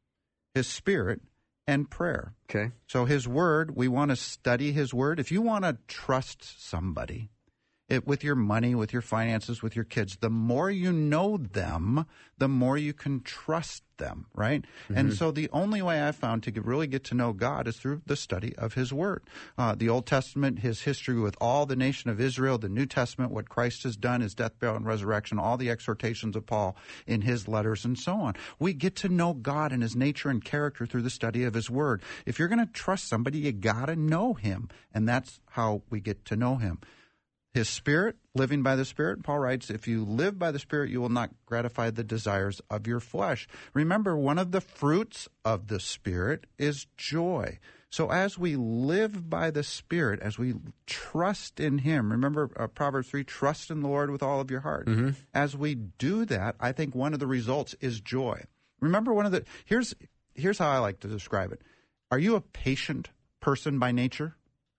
E: His Spirit, and prayer.
A: Okay.
E: So His Word, we want to study His Word. If you want to trust somebody, It, with your money, with your finances, with your kids, the more you know them, the more you can trust them, right? Mm-hmm. And so the only way I've found to get, really get to know God is through the study of His Word. Uh, the Old Testament, His history with all the nation of Israel, the New Testament, what Christ has done, His death, burial, and resurrection, all the exhortations of Paul in his letters, and so on. We get to know God and His nature and character through the study of His Word. If you're going to trust somebody, you got to know Him, and that's how we get to know Him. His Spirit, living by the Spirit, Paul writes, if you live by the Spirit, you will not gratify the desires of your flesh. Remember, one of the fruits of the Spirit is joy. So as we live by the Spirit, as we trust in Him, remember uh, Proverbs three, trust in the Lord with all of your heart. Mm-hmm. As we do that, I think one of the results is joy. Remember, one of the, here's, here's how I like to describe it. Are you a patient person by nature?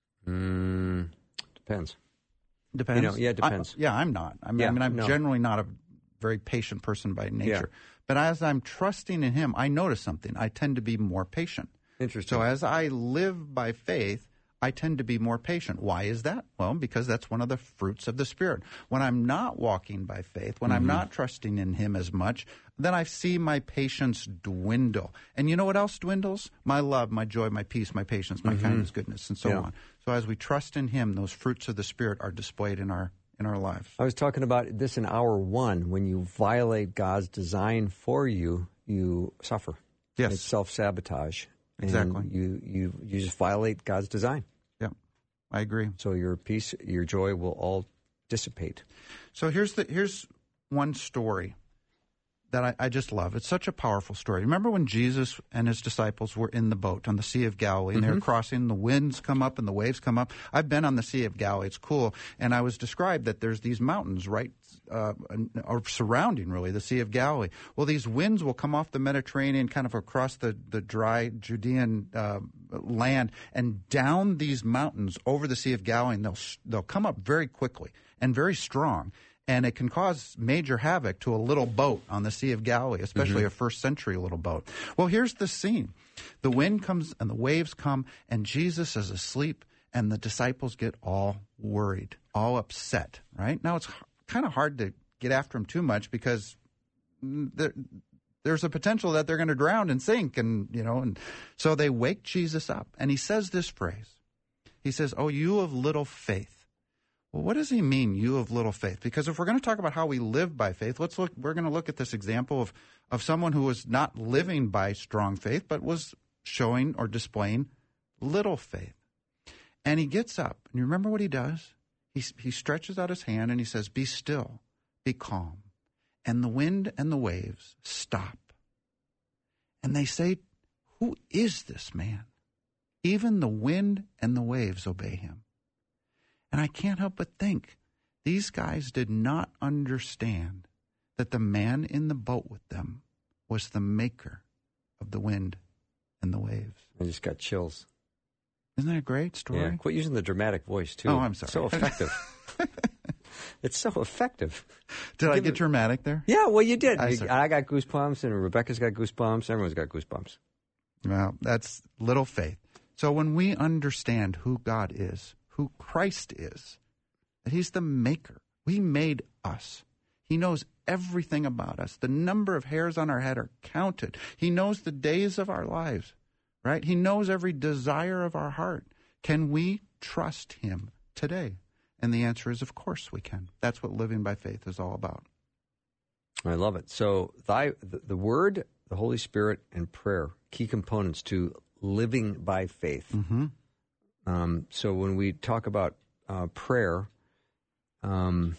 A: Mm, depends.
E: Depends.
A: You know, yeah, it depends.
E: I, yeah, I'm not. I mean,
A: yeah,
E: I mean I'm
A: no.
E: generally not a very patient person by nature. Yeah. But as I'm trusting in Him, I notice something. I tend to be more patient.
A: Interesting.
E: So as I live by faith, I tend to be more patient. Why is that? Well, because that's one of the fruits of the Spirit. When I'm not walking by faith, when mm-hmm. I'm not trusting in Him as much, then I see my patience dwindle. And you know what else dwindles? My love, my joy, my peace, my patience, my mm-hmm. kindness, goodness, and so yeah. on. So as we trust in Him, those fruits of the Spirit are displayed in our in our lives.
A: I was talking about this in hour one. When you violate God's design for you, you suffer.
E: Yes.
A: It's self-sabotage.
E: Exactly.
A: And you, you, you just violate God's design.
E: Yeah, I agree.
A: So your peace, your joy will all dissipate.
E: So here's the here's one story that I, I just love. It's such a powerful story. Remember when Jesus and His disciples were in the boat on the Sea of Galilee, and mm-hmm. they were crossing, the winds come up and the waves come up. I've been on the Sea of Galilee. It's cool. And I was described that there's these mountains right uh, or surrounding, really, the Sea of Galilee. Well, these winds will come off the Mediterranean, kind of across the, the dry Judean uh, land, and down these mountains over the Sea of Galilee, and they'll, they'll come up very quickly and very strong. And it can cause major havoc to a little boat on the Sea of Galilee, especially mm-hmm. a first century little boat. Well, here's the scene. The wind comes and the waves come, and Jesus is asleep, and the disciples get all worried, all upset, right? Now, it's kind of hard to get after them too much because there, there's a potential that they're going to drown and sink, and, you know, and so they wake Jesus up, and He says this phrase. He says, "Oh, you of little faith." Well, what does He mean, you of little faith? Because if we're going to talk about how we live by faith, let's look. We're going to look at this example of, of someone who was not living by strong faith, but was showing or displaying little faith. And he gets up, and you remember what he does? He, he stretches out his hand, and he says, "Be still, be calm." And the wind and the waves stop. And they say, "Who is this man?" Even the wind and the waves obey Him. And I can't help but think, these guys did not understand that the man in the boat with them was the maker of the wind and the waves.
A: I just got chills.
E: Isn't that a great story?
A: Yeah, quit using the dramatic voice, too.
E: Oh, I'm sorry.
A: So effective. It's so effective.
E: Did
A: Give
E: I get
A: it,
E: dramatic there?
A: Yeah, well, you did.
E: I,
A: You, I got goosebumps, and Rebecca's got goosebumps. Everyone's got goosebumps.
E: Well, that's little faith. So when we understand who God is, who Christ is, that he's the maker. He made us. He knows everything about us. The number of hairs on our head are counted. He knows the days of our lives, right? He knows every desire of our heart. Can we trust him today? And the answer is, of course we can. That's what living by faith is all about.
A: I love it. So thy, the, the Word, the Holy Spirit, and prayer, key components to living by faith.
E: Mm-hmm.
A: Um, so when we talk about uh, prayer, um,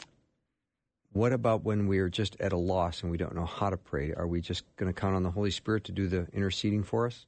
A: what about when we're just at a loss and we don't know how to pray? Are we just going to count on the Holy Spirit to do the interceding for us?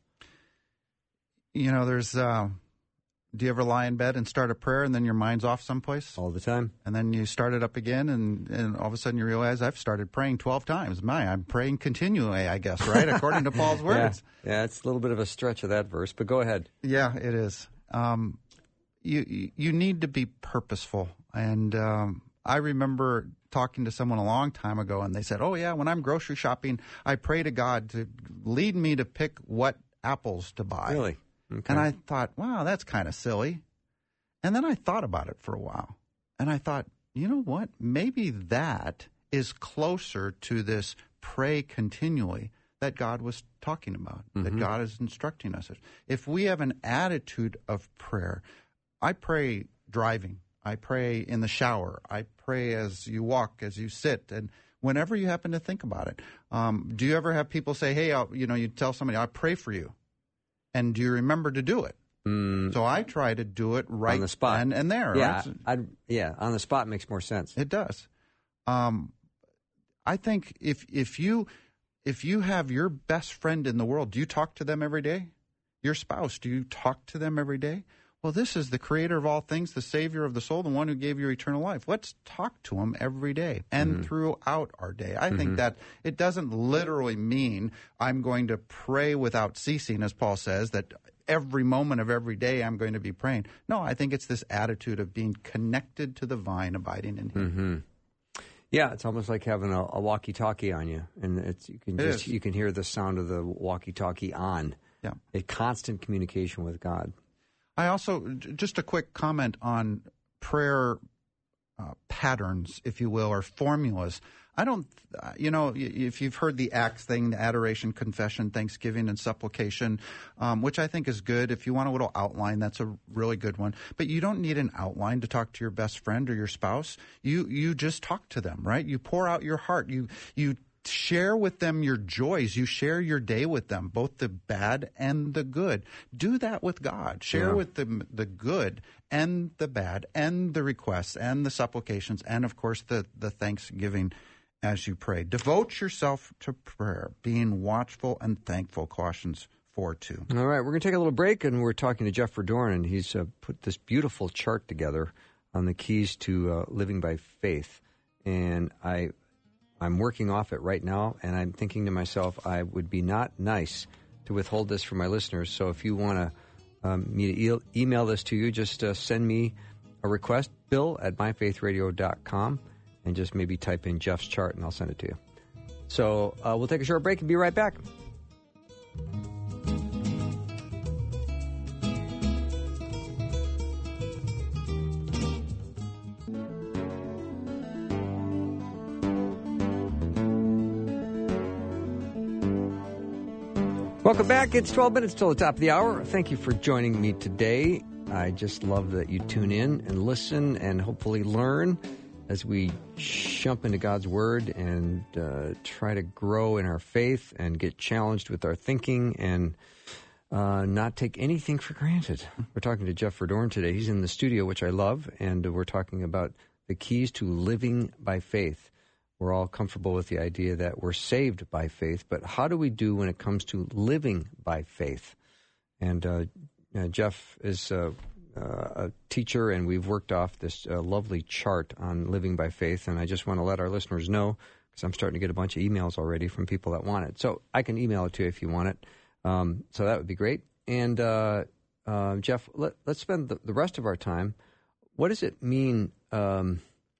E: You know, there's... Uh, do you ever lie in bed and start a prayer and then your mind's off someplace?
A: All the time.
E: And then you start it up again and, and all of a sudden you realize I've started praying twelve times. My, I'm praying continually, I guess, right? According to Paul's words.
A: Yeah. yeah, it's a little bit of a stretch of that verse, but go ahead.
E: Yeah, it is. Um, you, you need to be purposeful. And um, I remember talking to someone a long time ago and they said, oh yeah, when I'm grocery shopping, I pray to God to lead me to pick what apples to buy.
A: Really? Okay.
E: And I thought, wow, that's kind of silly. And then I thought about it for a while. And I thought, you know what? Maybe that is closer to this pray continually that God was talking about, mm-hmm. that God is instructing us. If we have an attitude of prayer, I pray driving. I pray in the shower. I pray as you walk, as you sit, and whenever you happen to think about it. Um, do you ever have people say, hey, I'll, you know, you tell somebody, I pray for you. And do you remember to do it? Mm. So I try to do it right
A: on the spot.
E: then and there.
A: Yeah,
E: right?
A: I'd, yeah, on the spot makes more sense.
E: It does. Um, I think if if you if you have your best friend in the world, do you talk to them every day? Your spouse, do you talk to them every day? Well, this is the creator of all things, the savior of the soul, the one who gave you eternal life. Let's talk to him every day and mm-hmm. throughout our day. I mm-hmm. think that it doesn't literally mean I'm going to pray without ceasing, as Paul says, that every moment of every day I'm going to be praying. No, I think it's this attitude of being connected to the vine, abiding in him.
A: Mm-hmm. Yeah, it's almost like having a, a walkie-talkie on you, and it's you can
E: it
A: just
E: is.
A: you can hear the sound of the walkie-talkie on.
E: Yeah,
A: a constant communication with God.
E: I also, just a quick comment on prayer uh, patterns, if you will, or formulas. I don't, uh, you know, if you've heard the ACTS thing, the adoration, confession, thanksgiving, and supplication, um, which I think is good. If you want a little outline, that's a really good one. But you don't need an outline to talk to your best friend or your spouse. You you just talk to them, right? You pour out your heart. You you share with them your joys. You share your day with them, both the bad and the good. Do that with God. Share
A: yeah.
E: with them the good and the bad and the requests and the supplications and, of course, the, the thanksgiving as you pray. Devote yourself to prayer, being watchful and thankful, Colossians four two.
A: All right, we're going to take a little break, and we're talking to Jeff Verdoorn, and he's uh, put this beautiful chart together on the keys to uh, living by faith. And I... I'm working off it right now, and I'm thinking to myself, I would be not nice to withhold this from my listeners. So if you want to um, me to e- email this to you, just uh, send me a request, bill at my faith radio dot com, and just maybe type in Jeff's chart, and I'll send it to you. So uh, we'll take a short break and be right back. Welcome back. It's twelve minutes till the top of the hour. Thank you for joining me today. I just love that you tune in and listen and hopefully learn as we jump into God's Word and uh, try to grow in our faith and get challenged with our thinking and uh, not take anything for granted. We're talking to Jeff Verdoorn today. He's in the studio, which I love, and we're talking about the keys to living by faith. We're all comfortable with the idea that we're saved by faith, but how do we do when it comes to living by faith? And uh, uh, Jeff is uh, uh, a teacher, and we've worked off this uh, lovely chart on living by faith, and I just want to let our listeners know, because I'm starting to get a bunch of emails already from people that want it. So I can email it to you if you want it. Um, so that would be great. And uh, uh, Jeff, let, let's spend the, the rest of our time. What does it mean um,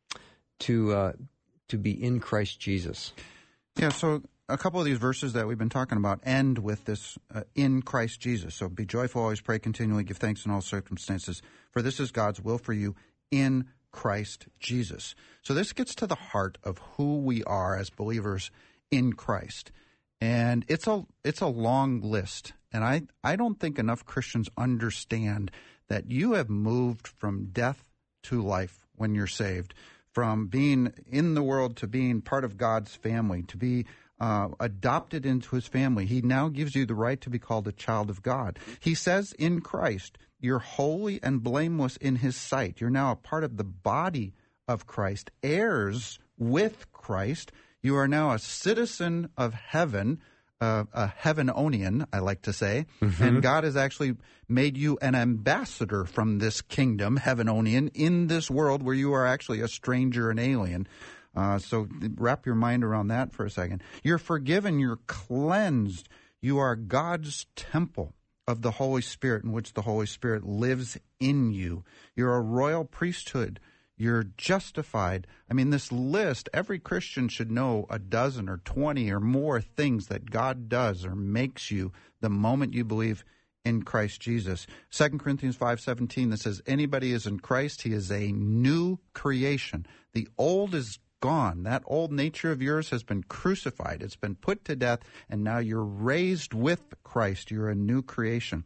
A: to uh, to be in Christ Jesus?
E: Yeah, so a couple of these verses that we've been talking about end with this uh, in Christ Jesus. So be joyful, always pray continually, give thanks in all circumstances, for this is God's will for you in Christ Jesus. So this gets to the heart of who we are as believers in Christ. And it's a it's a long list. And I, I don't think enough Christians understand that you have moved from death to life when you're saved, from being in the world to being part of God's family, to be uh, adopted into his family. He now gives you the right to be called a child of God. He says in Christ, you're holy and blameless in his sight. You're now a part of the body of Christ, heirs with Christ. You are now a citizen of heaven, uh, a heavenonian, I like to say. Mm-hmm. And God has actually made you an ambassador from this kingdom, heavenonian, in this world where you are actually a stranger and alien. Uh, so wrap your mind around that for a second. You're forgiven. You're cleansed. You are God's temple of the Holy Spirit, in which the Holy Spirit lives in you. You're a royal priesthood. You're justified. I mean, this list, every Christian should know a dozen or twenty or more things that God does or makes you the moment you believe in Christ Jesus. Second Corinthians five seventeen that says, anybody is in Christ, he is a new creation. The old is gone. That old nature of yours has been crucified. It's been put to death, and now you're raised with Christ. You're a new creation.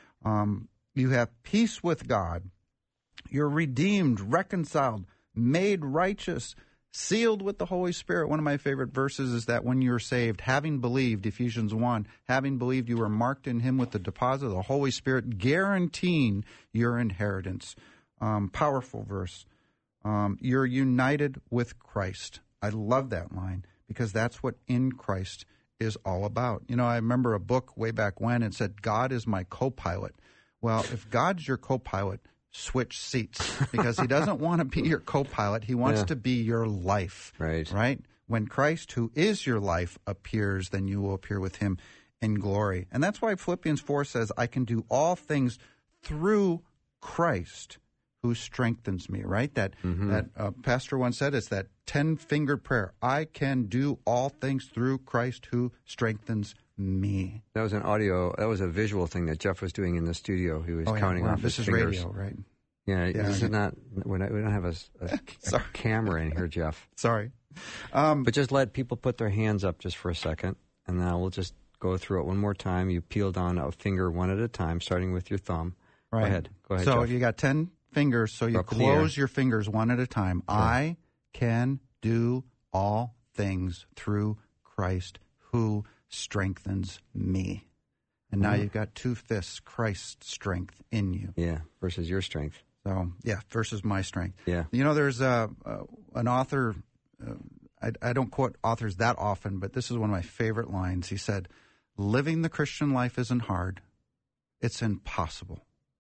E: Um, you have peace with God. You're redeemed, reconciled, made righteous, sealed with the Holy Spirit. One of my favorite verses is that when you're saved, having believed, Ephesians one, having believed you were marked in him with the deposit of the Holy Spirit, guaranteeing your inheritance. Um, powerful verse. Um, you're united with Christ. I love that line because that's what in Christ is all about. You know, I remember a book way back when it said, God is my co-pilot. Well, if God's your co-pilot, switch seats because he doesn't want to be your co-pilot. He wants
A: yeah.
E: to be your life.
A: Right.
E: Right? When Christ, who is your life, appears, then you will appear with him in glory. And that's why Philippians four says, I can do all things through Christ who strengthens me, right? That mm-hmm. that uh, pastor once said, it's that ten-fingered prayer. I can do all things through Christ who strengthens me.
A: That was an audio, that was a visual thing that Jeff was doing in the studio. He was
E: oh, yeah.
A: counting
E: well,
A: off
E: this
A: his
E: is
A: fingers.
E: radio, right?
A: Yeah,
E: yeah
A: this is not, we're not, we don't have a, a, a camera in here, Jeff.
E: Sorry. Um,
A: but just let people put their hands up just for a second, and now we'll just go through it one more time. You peeled on a finger one at a time, starting with your thumb.
E: Right.
A: Go ahead. Go ahead,
E: So
A: Jeff.
E: if you got ten fingers, so you
A: Up
E: close your fingers one at a time.
A: Sure.
E: I can do all things through Christ who strengthens me. And now mm-hmm. you've got two fists, Christ's strength in you.
A: Yeah, versus your strength.
E: So, yeah, versus my strength.
A: Yeah.
E: You know, there's a, uh, an author, uh, I, I don't quote authors that often, but this is one of my favorite lines. He said, living the Christian life isn't hard. It's impossible.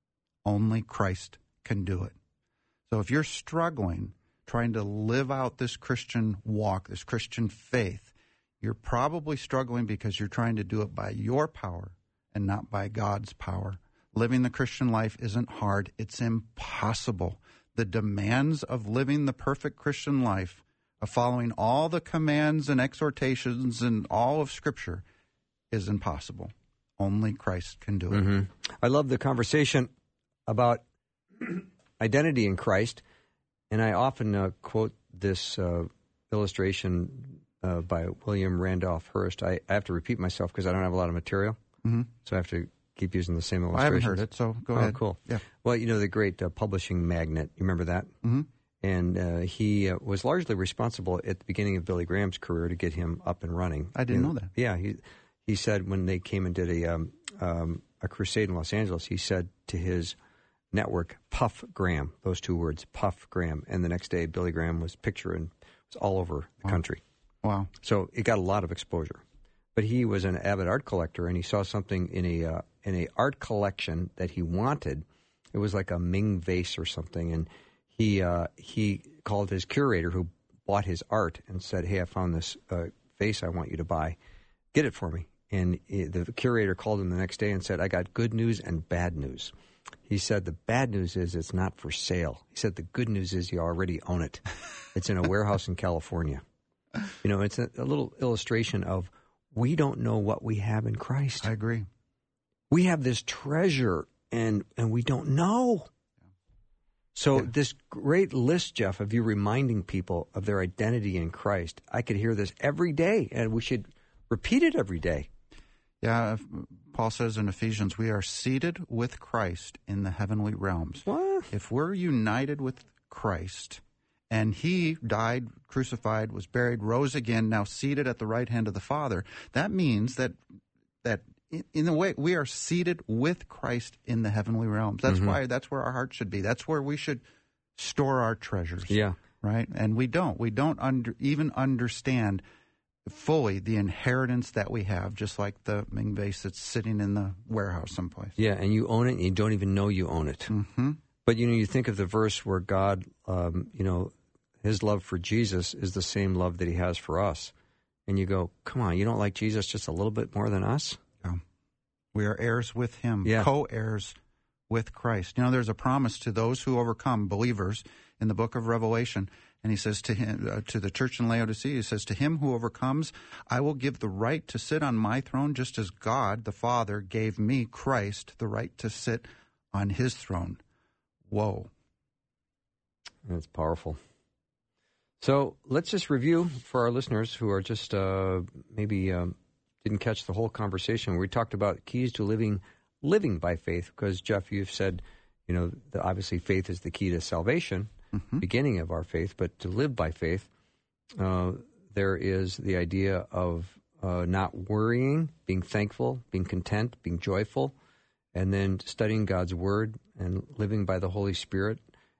E: Only Christ can do it. So if you're struggling trying to live out this Christian walk, this Christian faith, you're probably struggling because you're trying to do it by your power and not by God's power. Living the Christian life isn't hard. It's impossible. The demands of living the perfect Christian life, of following all the commands and exhortations and all of Scripture, is impossible. Only Christ can do it.
A: Mm-hmm. I love the conversation about identity in Christ, and I often uh, quote this uh, illustration uh, by William Randolph Hearst. I, I have to repeat myself because I don't have a lot of material, mm-hmm. so I have to keep using the same illustration.
E: I haven't heard it, so go
A: oh,
E: ahead.
A: Cool.
E: Yeah.
A: Well, you know the great uh, publishing magnate. You remember that?
E: Mm-hmm.
A: And uh, he uh, was largely responsible at the beginning of Billy Graham's career to get him up and running.
E: I didn't
A: and,
E: know that.
A: Yeah. He he said when they came and did a um, um, a crusade in Los Angeles, he said to his network, Puff Graham, those two words, Puff Graham. And the next day, Billy Graham was pictured and was all over the
E: wow.
A: country.
E: Wow.
A: So it got a lot of exposure. But he was an avid art collector, and he saw something in a uh, in a art collection that he wanted, It was like a Ming vase or something, and he uh, he called his curator who bought his art and said, "Hey, I found this uh, vase I want you to buy. Get it for me." And the curator called him the next day and said, "I got good news and bad news." He said, "The bad news is it's not for sale." He said, "The good news is you already own it. It's in a warehouse in California." You know, it's a, a little illustration of we don't know what we have in Christ.
E: I agree.
A: We have this treasure, and and we don't know. So
E: yeah.
A: this great list, Jeff, of you reminding people of their identity in Christ, I could hear this every day, and we should repeat it every day.
E: Yeah, Paul says in Ephesians, we are seated with Christ in the heavenly realms.
A: What?
E: If we're united with Christ, and he died, crucified, was buried, rose again, now seated at the right hand of the Father, that means that that in a way we are seated with Christ in the heavenly realms. That's mm-hmm. why that's where our heart should be. That's where we should store our treasures.
A: Yeah.
E: Right? And we don't. We don't under, even understand fully the inheritance that we have, just like the Ming vase that's sitting in the warehouse someplace.
A: Yeah, and you own it, and you don't even know you own it.
E: Mm-hmm.
A: But, you know, you think of the verse where God, um, you know, his love for Jesus is the same love that he has for us. And you go, come on, you don't like Jesus just a little bit more than us?
E: Yeah. We are heirs with him,
A: yeah.
E: co-heirs with Christ. You know, there's a promise to those who overcome, believers, in the book of Revelation. And he says to him, uh, to the church in Laodicea, he says, to him who overcomes, I will give the right to sit on my throne, just as God, the Father, gave me, Christ, the right to sit on his throne. Whoa.
A: That's powerful. So let's just review for our listeners who are just uh, maybe um, didn't catch the whole conversation. We talked about keys to living living by faith, because, Jeff, you've said, you know, the, obviously faith is the key to salvation. Mm-hmm. Beginning of our faith, but to live by faith, uh, there is the idea of uh, not worrying, being thankful, being content, being joyful, and then studying God's Word and living by the Holy Spirit.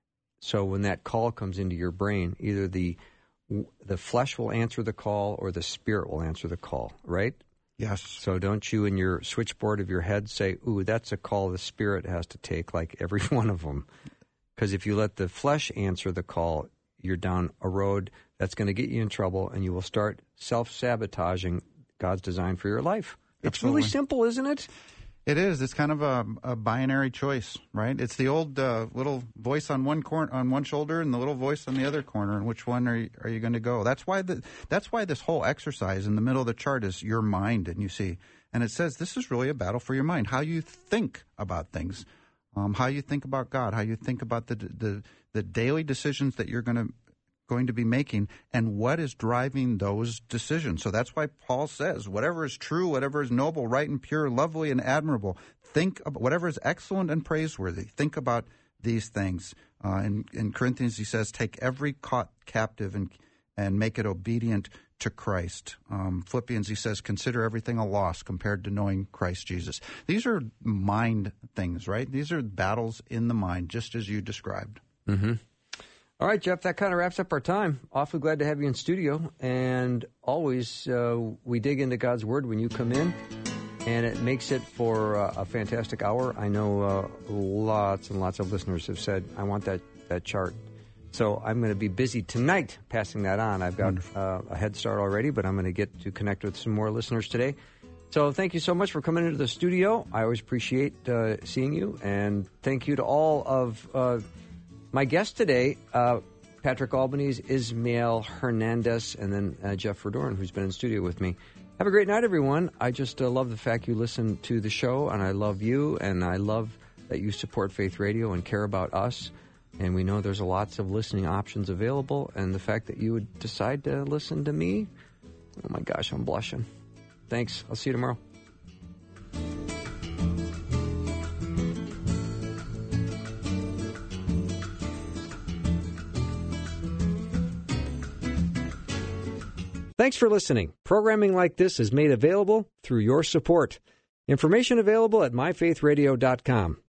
A: So when that call comes into your brain, either the the flesh will answer the call or the Spirit will answer the call, right?
E: Yes.
A: So don't you in your switchboard of your head say, ooh, that's a call the Spirit has to take, like every one of them. Because if you let the flesh answer the call, you're down a road that's going to get you in trouble, and you will start self-sabotaging God's design for your life. It's
E: Absolutely.
A: Really simple, isn't it?
E: It is. It's kind of a, a binary choice, right? It's the old uh, little voice on one corner, on one shoulder, and the little voice on the other corner. And which one are you, are you going to go? That's why the that's why this whole exercise in the middle of the chart is your mind, and you see, and it says this is really a battle for your mind. How you think about things. Um, how you think about God, how you think about the the, the daily decisions that you're going to going to be making, and what is driving those decisions. So that's why Paul says, whatever is true, whatever is noble, right and pure, lovely and admirable, think about whatever is excellent and praiseworthy. Think about these things. Uh, in, in Corinthians, he says, take every caught captive and and make it obedient to Christ. Um, Philippians, he says, consider everything a loss compared to knowing Christ Jesus. These are mind things, right? These are battles in the mind, just as you described.
A: Mm-hmm. All right, Jeff, that kind of wraps up our time. Awfully glad to have you in studio. And always, uh, we dig into God's Word when you come in, and it makes it for uh, a fantastic hour. I know uh, lots and lots of listeners have said, I want that, that chart. So I'm going to be busy tonight passing that on. I've got uh, a head start already, but I'm going to get to connect with some more listeners today. So thank you so much for coming into the studio. I always appreciate uh, seeing you. And thank you to all of uh, my guests today, uh, Patrick Albanese, Ismael Hernandez, and then uh, Jeff Verdorn, who's been in studio with me. Have a great night, everyone. I just uh, love the fact you listen to the show, and I love you, and I love that you support Faith Radio and care about us. And we know there's lots of listening options available, and the fact that you would decide to listen to me, oh my gosh, I'm blushing. Thanks. I'll see you tomorrow. Thanks for listening. Programming like this is made available through your support. Information available at my faith radio dot com.